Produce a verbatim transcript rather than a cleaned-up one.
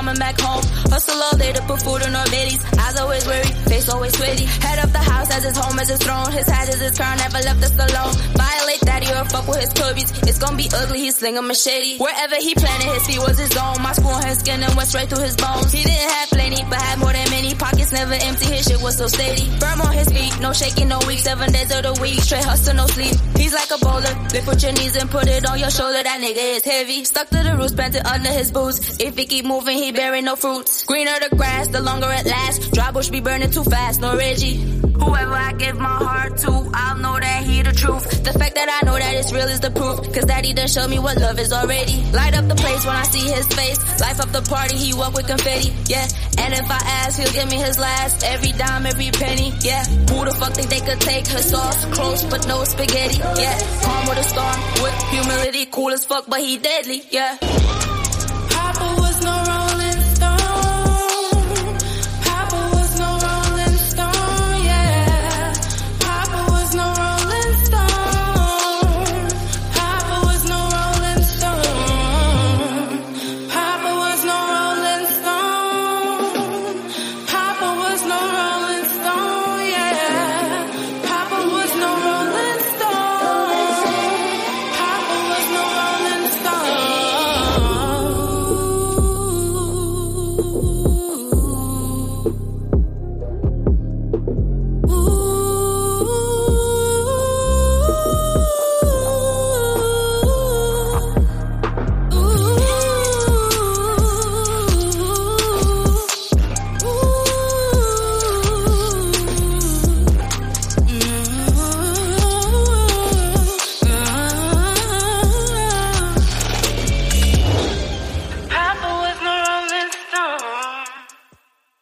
coming back home. Hustle all day to put food in our bellies. Eyes always weary, face always sweaty. Head of the house as his home as his throne. His hat is his crown, never left us alone. Violate daddy or fuck with his cubbies. It's gonna be ugly, he sling a machete. Wherever he planted, his feet was his zone. My spoon his skin and went straight through his bones. He didn't have plenty, but had more than many. Pockets never empty, his shit was so steady. Firm on his feet, no shaking, no weak. Seven days of the week, straight hustle, no sleep. He's like a bowler, lift with your knees and put it on your shoulder. That nigga is heavy. Stuck to the roots, planted under his boots. If he keep moving, he bearing no fruits. Greener the grass, the longer it lasts. Dry bush be burning too fast, no Reggie. Whoever I give my heart to, I'll know that he the truth. The fact that I know that it's real is the proof. Cause daddy done showed me what love is already. Light up the place when I see his face. Life up the party, he walk with confetti, yeah. And if I ask, he'll give me his last. Every dime, every penny, yeah. Who the fuck think they could take her sauce? Close but no spaghetti, yeah. Calm with a storm, with humility. Cool as fuck but he deadly, yeah.